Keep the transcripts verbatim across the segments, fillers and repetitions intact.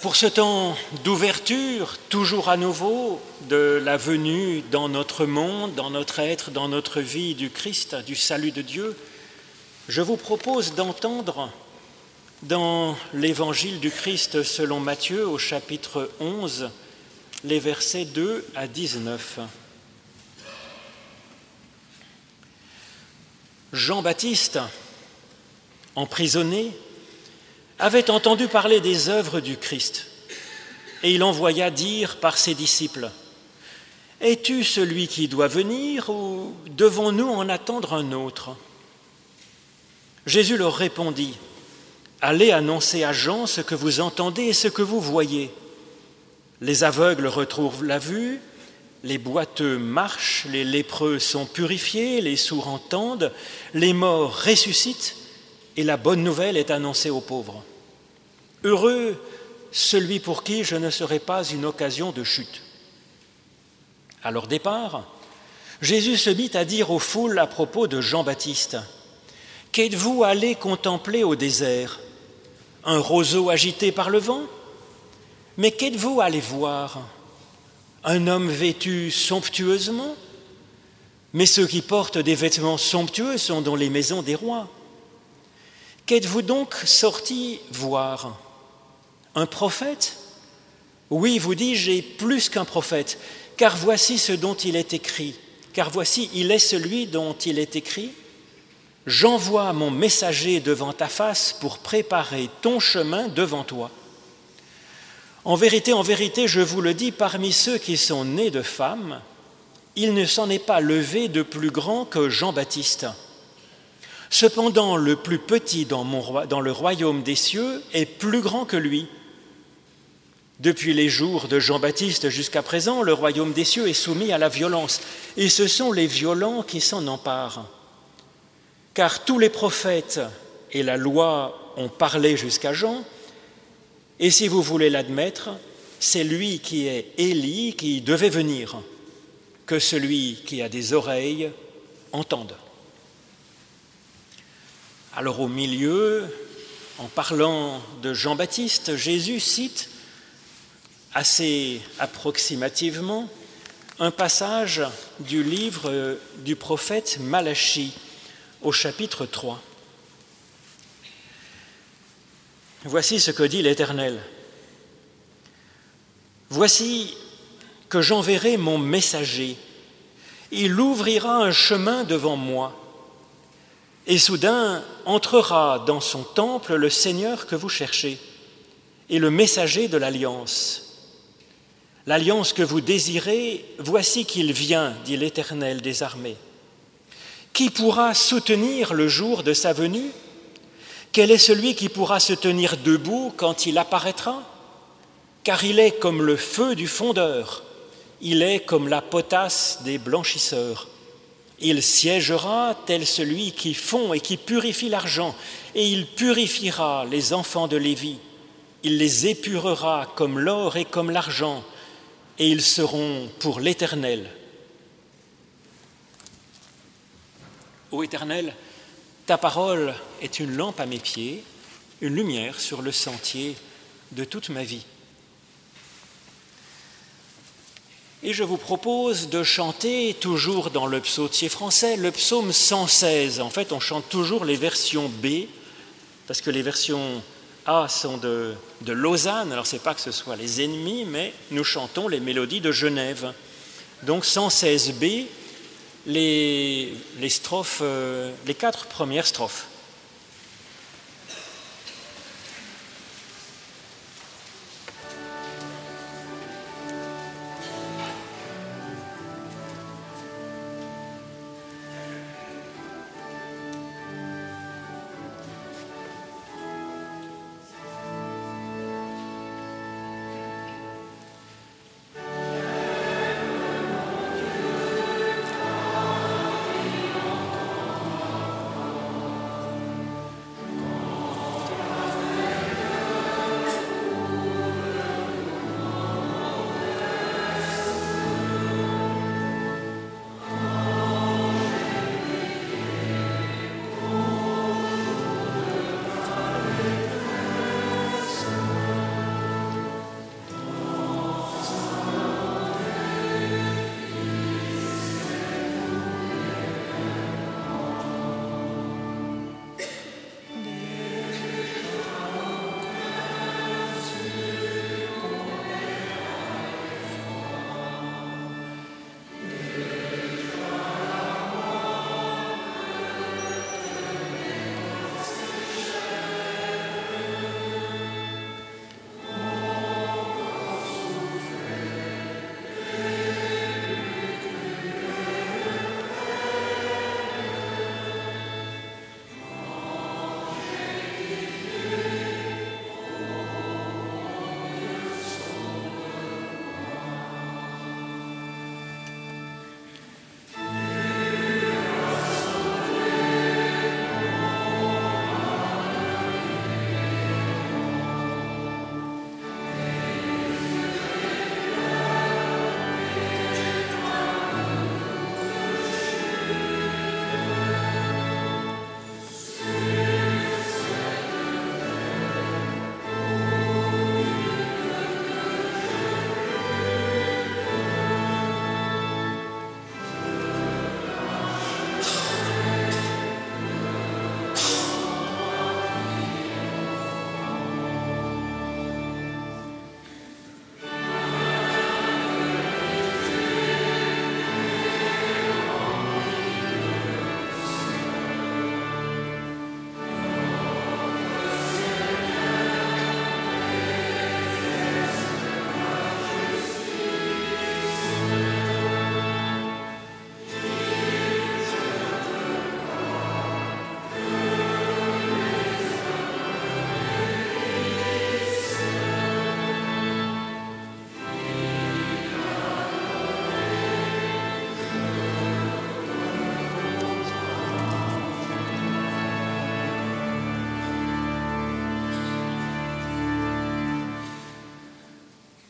Pour ce temps d'ouverture, toujours à nouveau, de la venue dans notre monde, dans notre être, dans notre vie du Christ, du salut de Dieu, je vous propose d'entendre dans l'Évangile du Christ selon Matthieu au chapitre onze, les versets deux à dix-neuf. Jean-Baptiste, emprisonné, avait entendu parler des œuvres du Christ, et il envoya dire par ses disciples : « Es-tu celui qui doit venir, ou devons-nous en attendre un autre ?» Jésus leur répondit : « Allez annoncer à Jean ce que vous entendez et ce que vous voyez. Les aveugles retrouvent la vue, les boiteux marchent, les lépreux sont purifiés, les sourds entendent, les morts ressuscitent, et la bonne nouvelle est annoncée aux pauvres. Heureux celui pour qui je ne serai pas une occasion de chute. » À leur départ, Jésus se mit à dire aux foules à propos de Jean-Baptiste : « Qu'êtes-vous allés contempler au désert ? Un roseau agité par le vent ? Mais qu'êtes-vous allés voir ? Un homme vêtu somptueusement ? Mais ceux qui portent des vêtements somptueux sont dans les maisons des rois. Qu'êtes-vous donc sortis voir ? Un prophète ? Oui, vous dis-je, et plus qu'un prophète, car voici ce dont il est écrit, car voici, il est celui dont il est écrit : j'envoie mon messager devant ta face pour préparer ton chemin devant toi. En vérité, en vérité, je vous le dis, parmi ceux qui sont nés de femmes, il ne s'en est pas levé de plus grand que Jean-Baptiste. Cependant, le plus petit dans, mon roi, dans le royaume des cieux est plus grand que lui. Depuis les jours de Jean-Baptiste jusqu'à présent, le royaume des cieux est soumis à la violence, et ce sont les violents qui s'en emparent. Car tous les prophètes et la loi ont parlé jusqu'à Jean, et si vous voulez l'admettre, c'est lui qui est Élie qui devait venir, que celui qui a des oreilles entende. » Alors au milieu, en parlant de Jean-Baptiste, Jésus cite assez approximativement un passage du livre du prophète Malachie au chapitre trois. Voici ce que dit l'Éternel. « Voici que j'enverrai mon messager. Il ouvrira un chemin devant moi. Et soudain entrera dans son temple le Seigneur que vous cherchez, et le messager de l'Alliance. L'Alliance que vous désirez, voici qu'il vient, dit l'Éternel des armées. Qui pourra soutenir le jour de sa venue ? Quel est celui qui pourra se tenir debout quand il apparaîtra ? Car il est comme le feu du fondeur, il est comme la potasse des blanchisseurs. Il siégera tel celui qui fond et qui purifie l'argent, et il purifiera les enfants de Lévi. Il les épurera comme l'or et comme l'argent, et ils seront pour l'Éternel. Ô Éternel, ta parole est une lampe à mes pieds, une lumière sur le sentier de toute ma vie. » Et je vous propose de chanter, toujours dans le psautier français, le psaume cent seize. En fait, on chante toujours les versions B, parce que les versions A sont de, de Lausanne. Alors, ce n'est pas que ce soit les ennemis, mais nous chantons les mélodies de Genève. Donc, cent seize B, les, les strophes, euh, les quatre premières strophes.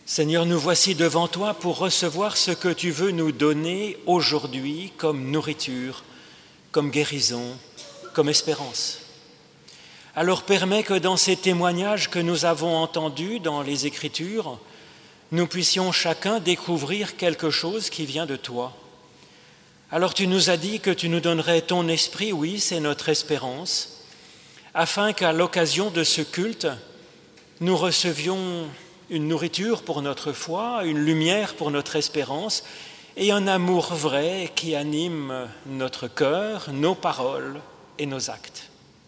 Seigneur, nous voici devant toi pour recevoir ce que tu veux nous donner aujourd'hui comme nourriture, comme guérison, comme espérance. Alors permets que dans ces témoignages que nous avons entendus dans les Écritures, nous puissions chacun découvrir quelque chose qui vient de toi. Alors tu nous as dit que tu nous donnerais ton esprit, oui, c'est notre espérance, afin qu'à l'occasion de ce culte, nous recevions une nourriture pour notre foi, une lumière pour notre espérance et un amour vrai qui anime notre cœur, nos paroles et nos actes.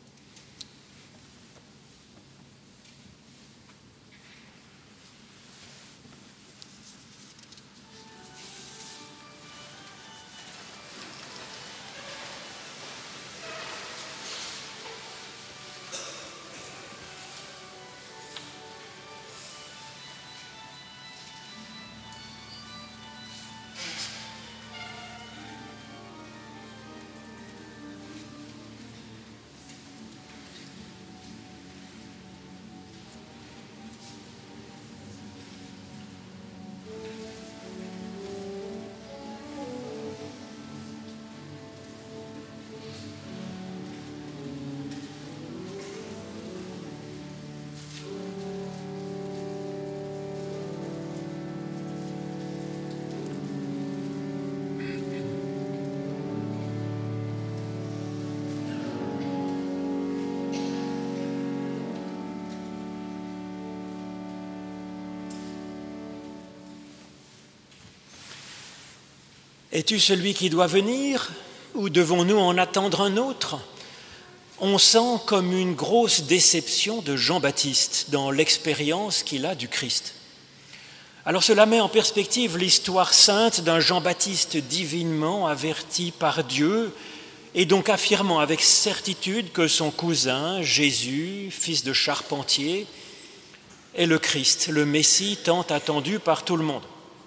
Es-tu celui qui doit venir ou devons-nous en attendre un autre ? On sent comme une grosse déception de Jean-Baptiste dans l'expérience qu'il a du Christ. Alors cela met en perspective l'histoire sainte d'un Jean-Baptiste divinement averti par Dieu et donc affirmant avec certitude que son cousin, Jésus, fils de charpentier, est le Christ, le Messie tant attendu par tout le monde.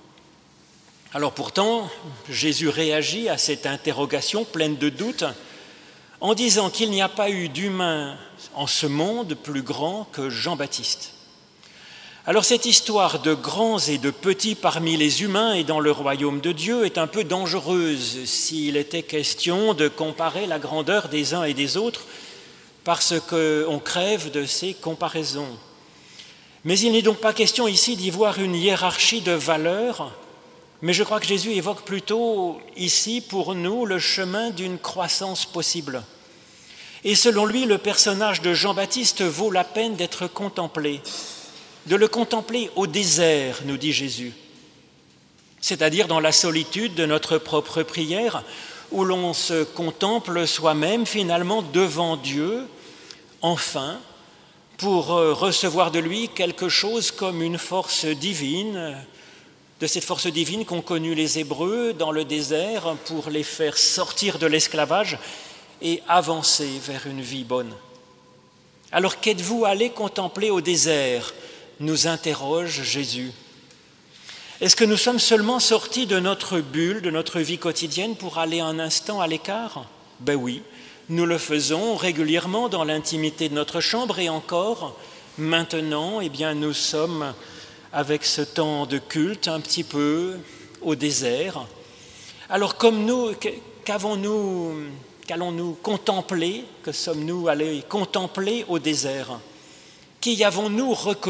Alors pourtant, Jésus réagit à cette interrogation pleine de doutes en disant qu'il n'y a pas eu d'humain en ce monde plus grand que Jean-Baptiste. Alors cette histoire de grands et de petits parmi les humains et dans le royaume de Dieu est un peu dangereuse s'il était question de comparer la grandeur des uns et des autres parce qu'on crève de ces comparaisons. Mais il n'est donc pas question ici d'y voir une hiérarchie de valeurs. Mais je crois que Jésus évoque plutôt ici pour nous le chemin d'une croissance possible. Et selon lui, le personnage de Jean-Baptiste vaut la peine d'être contemplé, de le contempler au désert, nous dit Jésus, c'est-à-dire dans la solitude de notre propre prière, où l'on se contemple soi-même finalement devant Dieu, enfin, pour recevoir de lui quelque chose comme une force divine, de cette force divine qu'ont connue les Hébreux dans le désert pour les faire sortir de l'esclavage et avancer vers une vie bonne. Alors qu'êtes-vous allé contempler au désert ? Nous interroge Jésus. Est-ce que nous sommes seulement sortis de notre bulle, de notre vie quotidienne pour aller un instant à l'écart ? Ben oui, nous le faisons régulièrement dans l'intimité de notre chambre et encore, maintenant, eh bien, nous sommes avec ce temps de culte un petit peu au désert. Alors comme nous, qu'avons-nous, qu'allons-nous contempler, que sommes-nous allés contempler au désert ? Qui avons-nous reconnu ?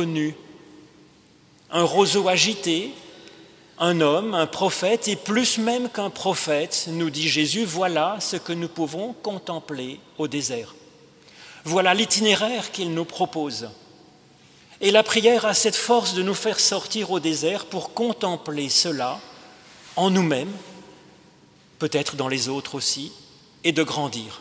Un roseau agité, un homme, un prophète, et plus même qu'un prophète, nous dit Jésus, voilà ce que nous pouvons contempler au désert. Voilà l'itinéraire qu'il nous propose. Et la prière a cette force de nous faire sortir au désert pour contempler cela en nous-mêmes, peut-être dans les autres aussi, et de grandir.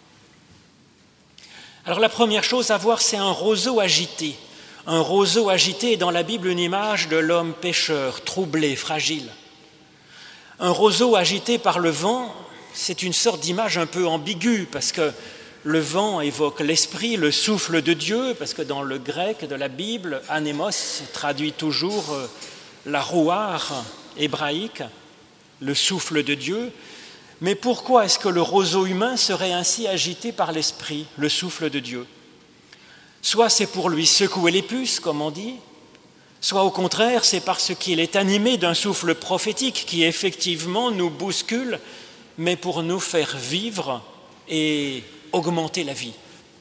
Alors la première chose à voir, c'est un roseau agité. Un roseau agité est dans la Bible une image de l'homme pécheur, troublé, fragile. Un roseau agité par le vent, c'est une sorte d'image un peu ambiguë, parce que le vent évoque l'esprit, le souffle de Dieu, parce que dans le grec de la Bible, anémos traduit toujours la rouar hébraïque, le souffle de Dieu. Mais pourquoi est-ce que le roseau humain serait ainsi agité par l'esprit, le souffle de Dieu ? Soit c'est pour lui secouer les puces, comme on dit, soit au contraire, c'est parce qu'il est animé d'un souffle prophétique qui effectivement nous bouscule, mais pour nous faire vivre et augmenter la vie.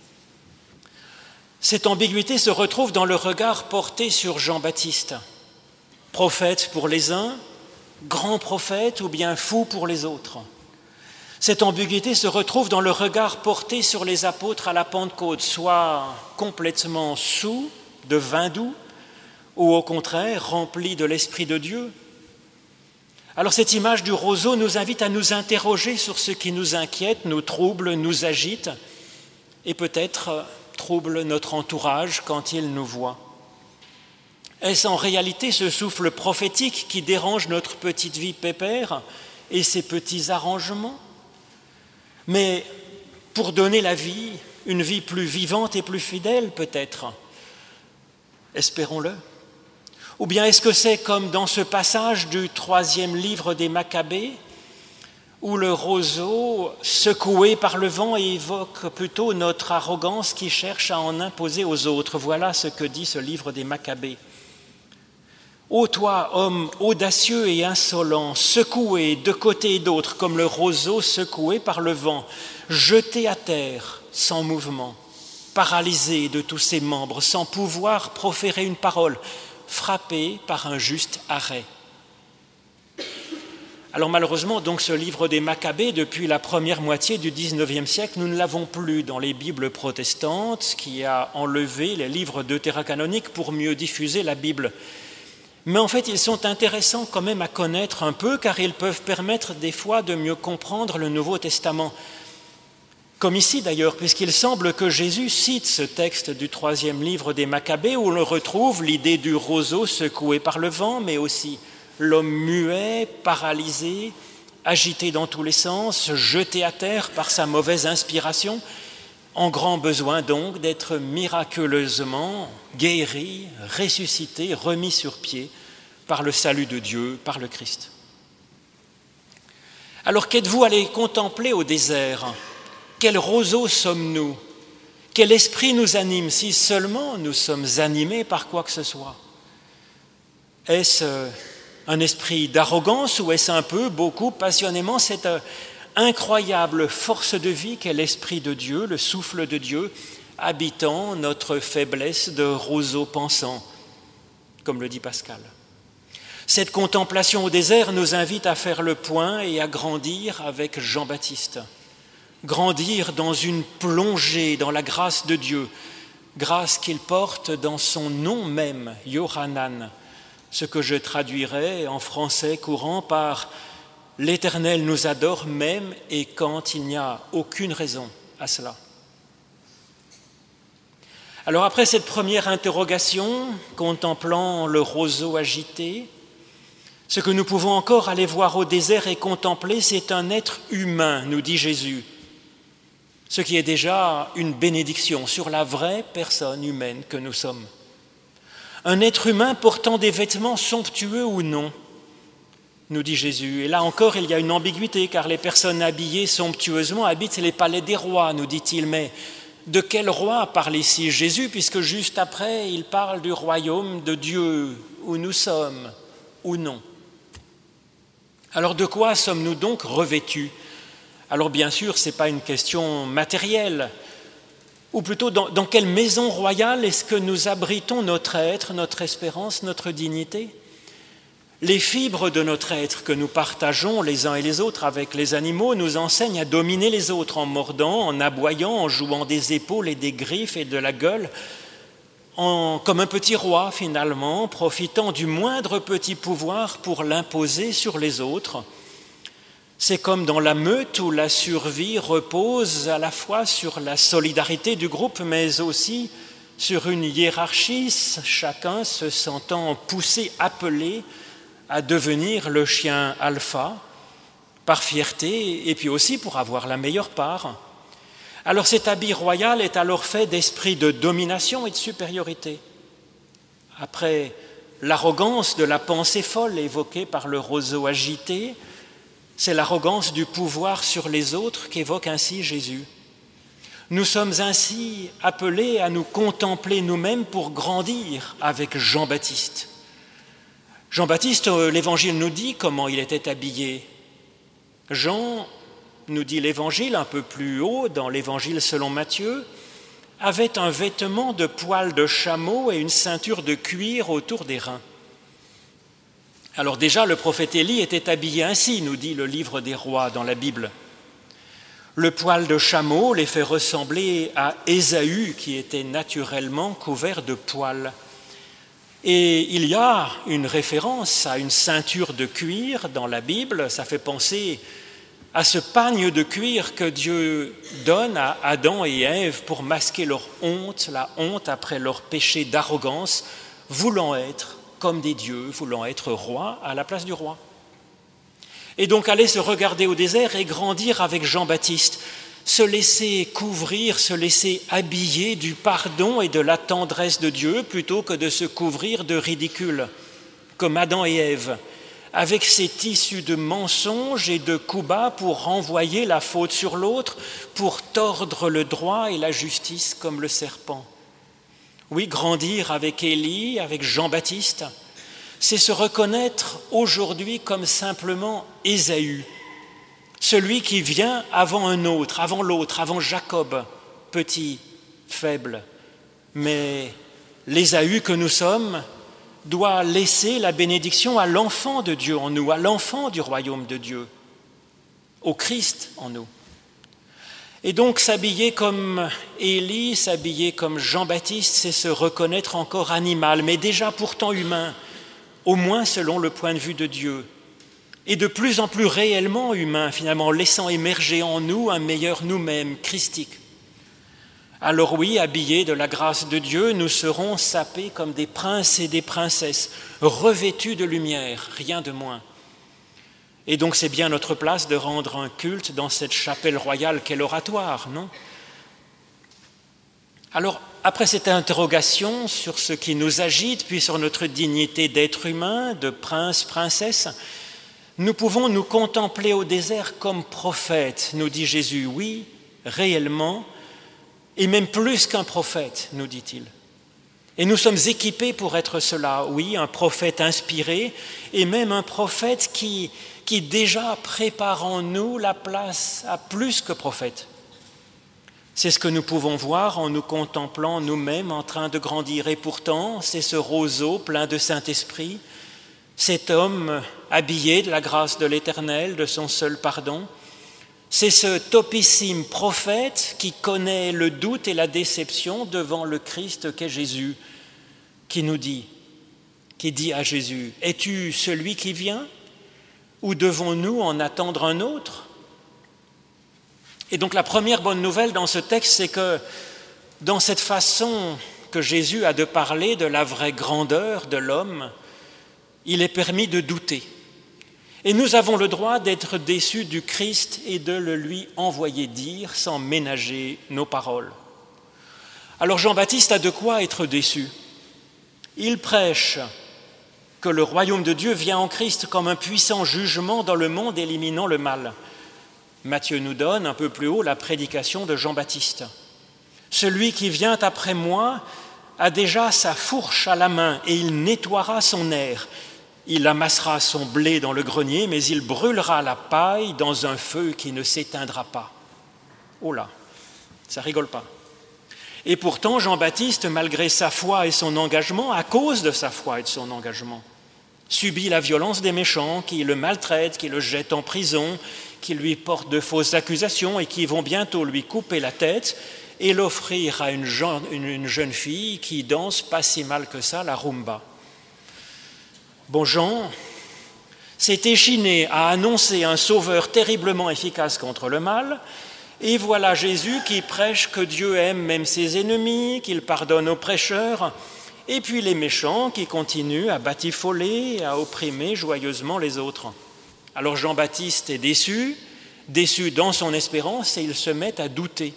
Cette ambiguïté se retrouve dans le regard porté sur Jean-Baptiste, prophète pour les uns, grand prophète ou bien fou pour les autres. Cette ambiguïté se retrouve dans le regard porté sur les apôtres à la Pentecôte, soit complètement saouls de vin doux, ou au contraire remplis de l'Esprit de Dieu. Alors cette image du roseau nous invite à nous interroger sur ce qui nous inquiète, nous trouble, nous agite, et peut-être trouble notre entourage quand il nous voit. Est-ce en réalité ce souffle prophétique qui dérange notre petite vie pépère et ses petits arrangements? Mais pour donner la vie, une vie plus vivante et plus fidèle peut-être, espérons-le. Ou bien est-ce que c'est comme dans ce passage du troisième livre des Maccabées, où le roseau, secoué par le vent, évoque plutôt notre arrogance qui cherche à en imposer aux autres. Voilà ce que dit ce livre des Maccabées. Ô toi, homme audacieux et insolent, secoué de côté et d'autre comme le roseau secoué par le vent, jeté à terre sans mouvement, paralysé de tous ses membres, sans pouvoir proférer une parole, frappé par un juste arrêt. Alors malheureusement, donc, ce livre des Maccabées, depuis la première moitié du dix-neuvième siècle, nous ne l'avons plus dans les Bibles protestantes, qui a enlevé les livres deutérocanoniques pour mieux diffuser la Bible. Mais en fait, ils sont intéressants quand même à connaître un peu, car ils peuvent permettre des fois de mieux comprendre le Nouveau Testament. Comme ici d'ailleurs, puisqu'il semble que Jésus cite ce texte du troisième livre des Maccabées, où l'on retrouve l'idée du roseau secoué par le vent, mais aussi l'homme muet, paralysé, agité dans tous les sens, jeté à terre par sa mauvaise inspiration, en grand besoin donc d'être miraculeusement guéri, ressuscité, remis sur pied par le salut de Dieu, par le Christ. Alors qu'êtes-vous allé contempler au désert? Quel roseau sommes-nous? Quel esprit nous anime, si seulement nous sommes animés par quoi que ce soit? Est-ce un esprit d'arrogance ou est-ce un peu, beaucoup, passionnément cette incroyable force de vie qu'est l'Esprit de Dieu, le souffle de Dieu, habitant notre faiblesse de roseau pensant, comme le dit Pascal? Cette contemplation au désert nous invite à faire le point et à grandir avec Jean-Baptiste. Grandir dans une plongée dans la grâce de Dieu, grâce qu'il porte dans son nom même, Yohanan, ce que je traduirais en français courant par « L'Éternel nous adore même et quand il n'y a aucune raison à cela ». Alors après cette première interrogation, contemplant le roseau agité, ce que nous pouvons encore aller voir au désert et contempler, c'est un être humain, nous dit Jésus, ce qui est déjà une bénédiction sur la vraie personne humaine que nous sommes. Un être humain portant des vêtements somptueux ou non, nous dit Jésus. Et là encore, il y a une ambiguïté, car les personnes habillées somptueusement habitent les palais des rois, nous dit-il. Mais de quel roi parle ici Jésus, puisque juste après, il parle du royaume de Dieu, où nous sommes, ou non? Alors de quoi sommes-nous donc revêtus? Alors bien sûr, ce n'est pas une question matérielle, ou plutôt dans, dans quelle maison royale est-ce que nous abritons notre être, notre espérance, notre dignité? Les fibres de notre être que nous partageons les uns et les autres avec les animaux nous enseignent à dominer les autres en mordant, en aboyant, en jouant des épaules et des griffes et de la gueule, en, comme un petit roi finalement, profitant du moindre petit pouvoir pour l'imposer sur les autres. C'est comme dans la meute où la survie repose à la fois sur la solidarité du groupe, mais aussi sur une hiérarchie, chacun se sentant poussé, appelé à devenir le chien alpha, par fierté et puis aussi pour avoir la meilleure part. Alors cet habit royal est alors fait d'esprit de domination et de supériorité. Après l'arrogance de la pensée folle évoquée par le roseau agité, c'est l'arrogance du pouvoir sur les autres qu'évoque ainsi Jésus. Nous sommes ainsi appelés à nous contempler nous-mêmes pour grandir avec Jean-Baptiste. Jean-Baptiste, l'Évangile nous dit comment il était habillé. Jean, nous dit l'Évangile un peu plus haut dans l'Évangile selon Matthieu, avait un vêtement de poil de chameau et une ceinture de cuir autour des reins. Alors déjà, le prophète Élie était habillé ainsi, nous dit le livre des rois dans la Bible. Le poil de chameau les fait ressembler à Ésaü, qui était naturellement couvert de poils. Et il y a une référence à une ceinture de cuir dans la Bible, ça fait penser à ce pagne de cuir que Dieu donne à Adam et Ève pour masquer leur honte, la honte après leur péché d'arrogance, voulant être comme des dieux, voulant être rois à la place du roi. Et donc aller se regarder au désert et grandir avec Jean-Baptiste, se laisser couvrir, se laisser habiller du pardon et de la tendresse de Dieu plutôt que de se couvrir de ridicule, comme Adam et Ève, avec ses tissus de mensonges et de coups bas pour renvoyer la faute sur l'autre, pour tordre le droit et la justice comme le serpent. Oui, grandir avec Élie, avec Jean-Baptiste, c'est se reconnaître aujourd'hui comme simplement Ésaü, celui qui vient avant un autre, avant l'autre, avant Jacob, petit, faible. Mais l'Ésaü que nous sommes doit laisser la bénédiction à l'enfant de Dieu en nous, à l'enfant du royaume de Dieu, au Christ en nous. Et donc s'habiller comme Élie, s'habiller comme Jean-Baptiste, c'est se reconnaître encore animal, mais déjà pourtant humain, au moins selon le point de vue de Dieu, et de plus en plus réellement humain, finalement, laissant émerger en nous un meilleur nous-mêmes, christique. Alors oui, habillés de la grâce de Dieu, nous serons sapés comme des princes et des princesses, revêtus de lumière, rien de moins. Et donc c'est bien notre place de rendre un culte dans cette chapelle royale qu'est l'oratoire, non ? Alors, après cette interrogation sur ce qui nous agite, puis sur notre dignité d'être humain, de prince, princesse, nous pouvons nous contempler au désert comme prophètes, nous dit Jésus. Oui, réellement, et même plus qu'un prophète, nous dit-il. Et nous sommes équipés pour être cela, oui, un prophète inspiré, et même un prophète qui, qui déjà prépare en nous la place à plus que prophète. C'est ce que nous pouvons voir en nous contemplant nous-mêmes en train de grandir. Et pourtant, c'est ce roseau plein de Saint-Esprit, cet homme habillé de la grâce de l'Éternel, de son seul pardon. C'est ce topissime prophète qui connaît le doute et la déception devant le Christ qu'est Jésus, qui nous dit, qui dit à Jésus, « Es-tu celui qui vient ou devons-nous en attendre un autre ?» Et donc la première bonne nouvelle dans ce texte, c'est que dans cette façon que Jésus a de parler de la vraie grandeur de l'homme, il est permis de douter. Et nous avons le droit d'être déçus du Christ et de le lui envoyer dire sans ménager nos paroles. Alors Jean-Baptiste a de quoi être déçu. Il prêche que le royaume de Dieu vient en Christ comme un puissant jugement dans le monde éliminant le mal. Matthieu nous donne un peu plus haut la prédication de Jean-Baptiste. Celui qui vient après moi a déjà sa fourche à la main et il nettoiera son aire. Il amassera son blé dans le grenier, mais il brûlera la paille dans un feu qui ne s'éteindra pas. Oh là, ça rigole pas. Et pourtant, Jean-Baptiste, malgré sa foi et son engagement, à cause de sa foi et de son engagement, subit la violence des méchants qui le maltraitent, qui le jettent en prison, qui lui portent de fausses accusations et qui vont bientôt lui couper la tête et l'offrir à une jeune, une jeune fille qui danse pas si mal que ça, la rumba. Bon, Jean s'est échiné à annoncer un sauveur terriblement efficace contre le mal, et voilà Jésus qui prêche que Dieu aime même ses ennemis, qu'il pardonne aux prêcheurs, et puis les méchants qui continuent à batifoler et à opprimer joyeusement les autres. Alors Jean-Baptiste est déçu, déçu dans son espérance, et il se met à douter.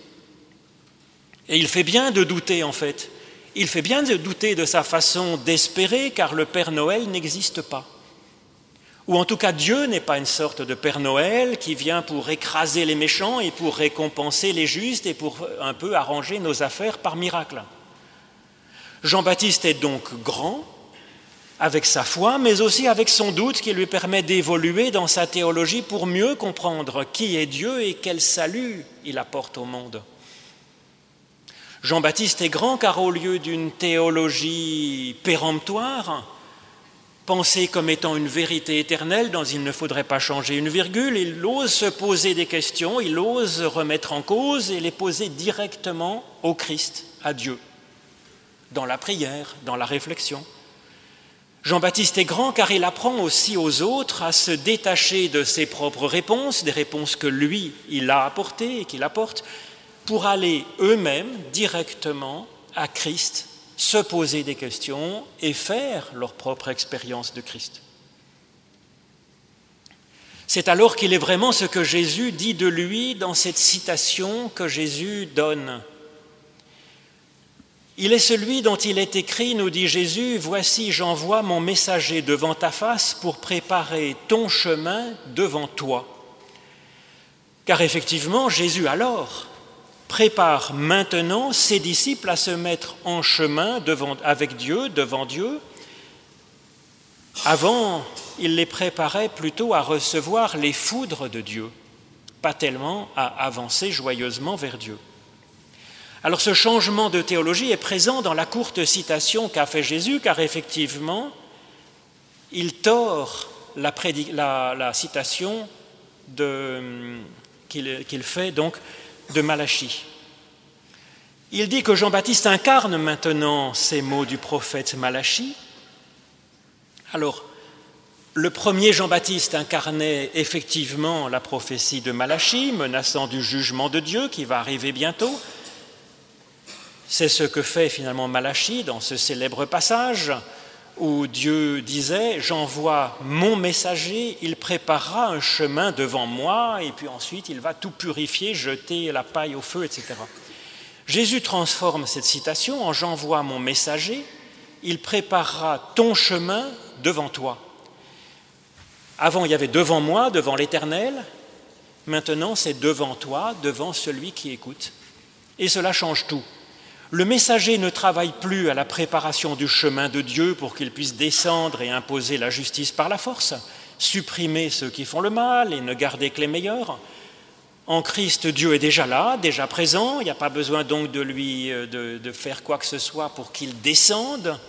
Et il fait bien de douter en fait. Il fait bien de douter de sa façon d'espérer, car le Père Noël n'existe pas. Ou en tout cas, Dieu n'est pas une sorte de Père Noël qui vient pour écraser les méchants et pour récompenser les justes et pour un peu arranger nos affaires par miracle. Jean-Baptiste est donc grand, avec sa foi, mais aussi avec son doute qui lui permet d'évoluer dans sa théologie pour mieux comprendre qui est Dieu et quel salut il apporte au monde. Jean-Baptiste est grand car au lieu d'une théologie péremptoire, pensée comme étant une vérité éternelle dont il ne faudrait pas changer une virgule, il ose se poser des questions, il ose remettre en cause et les poser directement au Christ, à Dieu, dans la prière, dans la réflexion. Jean-Baptiste est grand car il apprend aussi aux autres à se détacher de ses propres réponses, des réponses que lui, il a apportées et qu'il apporte, pour aller eux-mêmes directement à Christ, se poser des questions et faire leur propre expérience de Christ. C'est alors qu'il est vraiment ce que Jésus dit de lui dans cette citation que Jésus donne. Il est celui dont il est écrit, nous dit Jésus, « Voici, j'envoie mon messager devant ta face pour préparer ton chemin devant toi. » Car effectivement, Jésus alors prépare maintenant ses disciples à se mettre en chemin devant, avec Dieu, devant Dieu. Avant, il les préparait plutôt à recevoir les foudres de Dieu, pas tellement à avancer joyeusement vers Dieu. Alors ce changement de théologie est présent dans la courte citation qu'a fait Jésus, car effectivement, il tord la, prédic- la, la citation de, qu'il, qu'il fait donc de Malachie. Il dit que Jean-Baptiste incarne maintenant ces mots du prophète Malachie. Alors, le premier Jean-Baptiste incarnait effectivement la prophétie de Malachie, menaçant du jugement de Dieu qui va arriver bientôt. C'est ce que fait finalement Malachie dans ce célèbre passage où Dieu disait « J'envoie mon messager, il préparera un chemin devant moi et puis ensuite il va tout purifier, jeter la paille au feu, et cetera » Jésus transforme cette citation en « J'envoie mon messager, il préparera ton chemin devant toi ». Avant, il y avait « devant moi », devant l'Éternel. Maintenant, c'est « devant toi », devant celui qui écoute. Et cela change tout. Le messager ne travaille plus à la préparation du chemin de Dieu pour qu'il puisse descendre et imposer la justice par la force, supprimer ceux qui font le mal et ne garder que les meilleurs. En Christ, Dieu est déjà là, déjà présent, il n'y a pas besoin donc de lui de, de faire quoi que ce soit pour qu'il descende.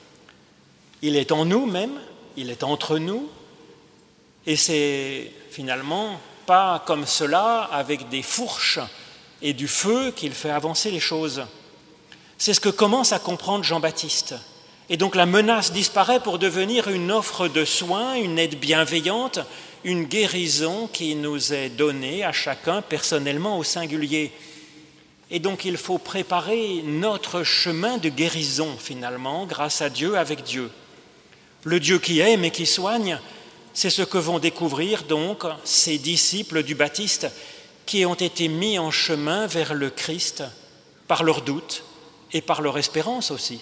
Il est en nous même, il est entre nous, et c'est finalement pas comme cela, avec des fourches et du feu, qu'il fait avancer les choses. C'est ce que commence à comprendre Jean-Baptiste. Et donc la menace disparaît pour devenir une offre de soins, une aide bienveillante, une guérison qui nous est donnée à chacun personnellement au singulier. Et donc il faut préparer notre chemin de guérison finalement, grâce à Dieu, avec Dieu. Le Dieu qui aime et qui soigne, c'est ce que vont découvrir donc ces disciples du Baptiste qui ont été mis en chemin vers le Christ par leurs doutes, et par leur espérance aussi.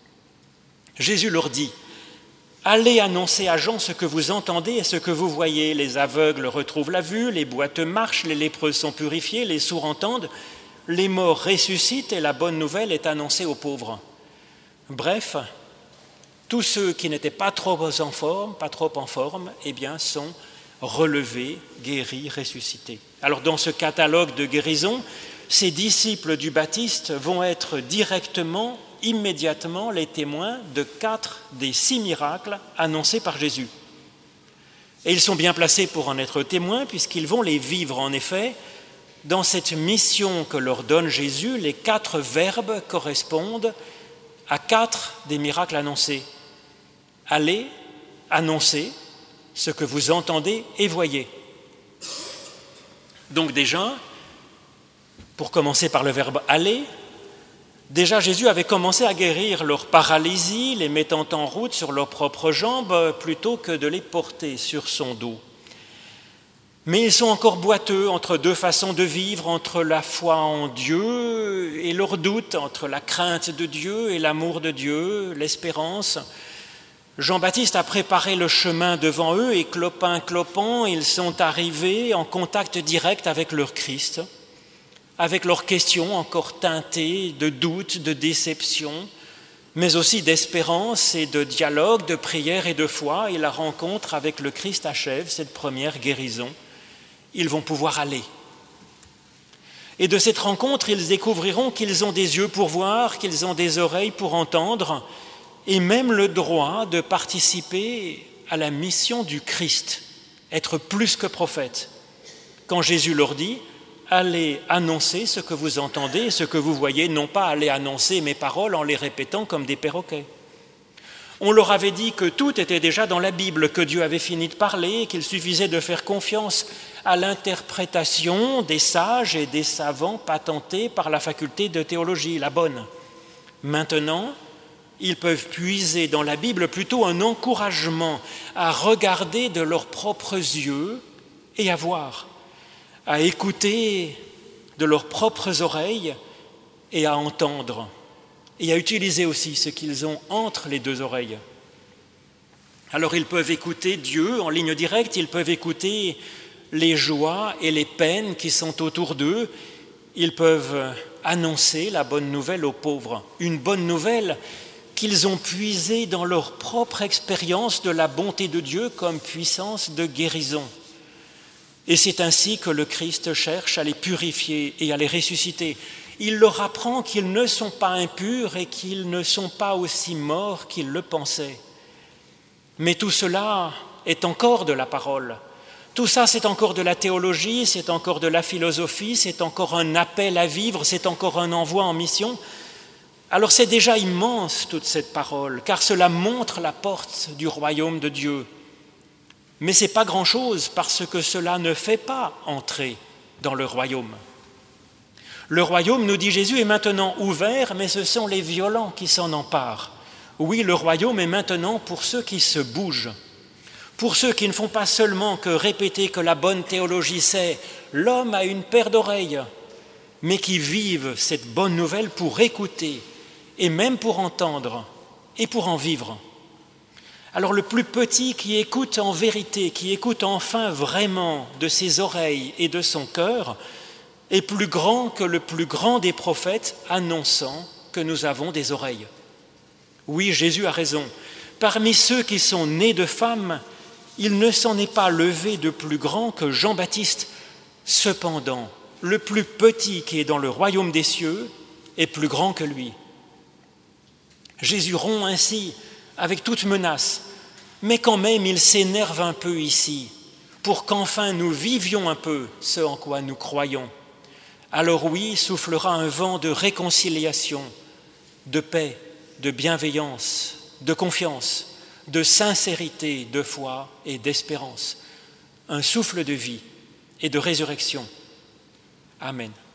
Jésus leur dit « Allez annoncer à Jean ce que vous entendez et ce que vous voyez. Les aveugles retrouvent la vue, les boiteux marchent, les lépreux sont purifiés, les sourds entendent, les morts ressuscitent et la bonne nouvelle est annoncée aux pauvres. » Bref, tous ceux qui n'étaient pas trop en forme, pas trop en forme, eh bien, sont relevés, guéris, ressuscités. Alors dans ce catalogue de guérison, ces disciples du Baptiste vont être directement, immédiatement, les témoins de quatre des six miracles annoncés par Jésus. Et ils sont bien placés pour en être témoins, puisqu'ils vont les vivre en effet. Dans cette mission que leur donne Jésus, les quatre verbes correspondent à quatre des miracles annoncés. Allez, annoncer ce que vous entendez et voyez. Donc déjà, pour commencer par le verbe « aller », déjà Jésus avait commencé à guérir leur paralysie, les mettant en route sur leurs propres jambes plutôt que de les porter sur son dos. Mais ils sont encore boiteux entre deux façons de vivre, entre la foi en Dieu et leur doute, entre la crainte de Dieu et l'amour de Dieu, l'espérance. Jean-Baptiste a préparé le chemin devant eux et clopin clopant, ils sont arrivés en contact direct avec leur Christ, avec leurs questions encore teintées de doutes, de déception, mais aussi d'espérance et de dialogue, de prière et de foi. Et la rencontre avec le Christ achève cette première guérison. Ils vont pouvoir aller. Et de cette rencontre, ils découvriront qu'ils ont des yeux pour voir, qu'ils ont des oreilles pour entendre, et même le droit de participer à la mission du Christ, être plus que prophète. Quand Jésus leur dit « Allez annoncer ce que vous entendez, ce que vous voyez, non pas aller annoncer mes paroles en les répétant comme des perroquets ». On leur avait dit que tout était déjà dans la Bible, que Dieu avait fini de parler, qu'il suffisait de faire confiance à l'interprétation des sages et des savants patentés par la faculté de théologie, la bonne. Maintenant, ils peuvent puiser dans la Bible plutôt un encouragement à regarder de leurs propres yeux et à voir, à écouter de leurs propres oreilles et à entendre, et à utiliser aussi ce qu'ils ont entre les deux oreilles. Alors ils peuvent écouter Dieu en ligne directe, ils peuvent écouter les joies et les peines qui sont autour d'eux, ils peuvent annoncer la bonne nouvelle aux pauvres, une bonne nouvelle qu'ils ont puisée dans leur propre expérience de la bonté de Dieu comme puissance de guérison. Et c'est ainsi que le Christ cherche à les purifier et à les ressusciter. Il leur apprend qu'ils ne sont pas impurs et qu'ils ne sont pas aussi morts qu'ils le pensaient. Mais tout cela est encore de la parole. Tout ça, c'est encore de la théologie, c'est encore de la philosophie, c'est encore un appel à vivre, c'est encore un envoi en mission. Alors c'est déjà immense toute cette parole, car cela montre la porte du royaume de Dieu. Mais ce n'est pas grand-chose parce que cela ne fait pas entrer dans le royaume. Le royaume, nous dit Jésus, est maintenant ouvert, mais ce sont les violents qui s'en emparent. Oui, le royaume est maintenant pour ceux qui se bougent, pour ceux qui ne font pas seulement que répéter que la bonne théologie c'est « l'homme a une paire d'oreilles », mais qui vivent cette bonne nouvelle pour écouter et même pour entendre et pour en vivre. Alors le plus petit qui écoute en vérité, qui écoute enfin vraiment de ses oreilles et de son cœur, est plus grand que le plus grand des prophètes annonçant que nous avons des oreilles. Oui, Jésus a raison. Parmi ceux qui sont nés de femmes, il ne s'en est pas levé de plus grand que Jean-Baptiste. Cependant, le plus petit qui est dans le royaume des cieux est plus grand que lui. Jésus rompt ainsi avec toute menace, mais quand même il s'énerve un peu ici, pour qu'enfin nous vivions un peu ce en quoi nous croyons. Alors oui, soufflera un vent de réconciliation, de paix, de bienveillance, de confiance, de sincérité, de foi et d'espérance, un souffle de vie et de résurrection. Amen.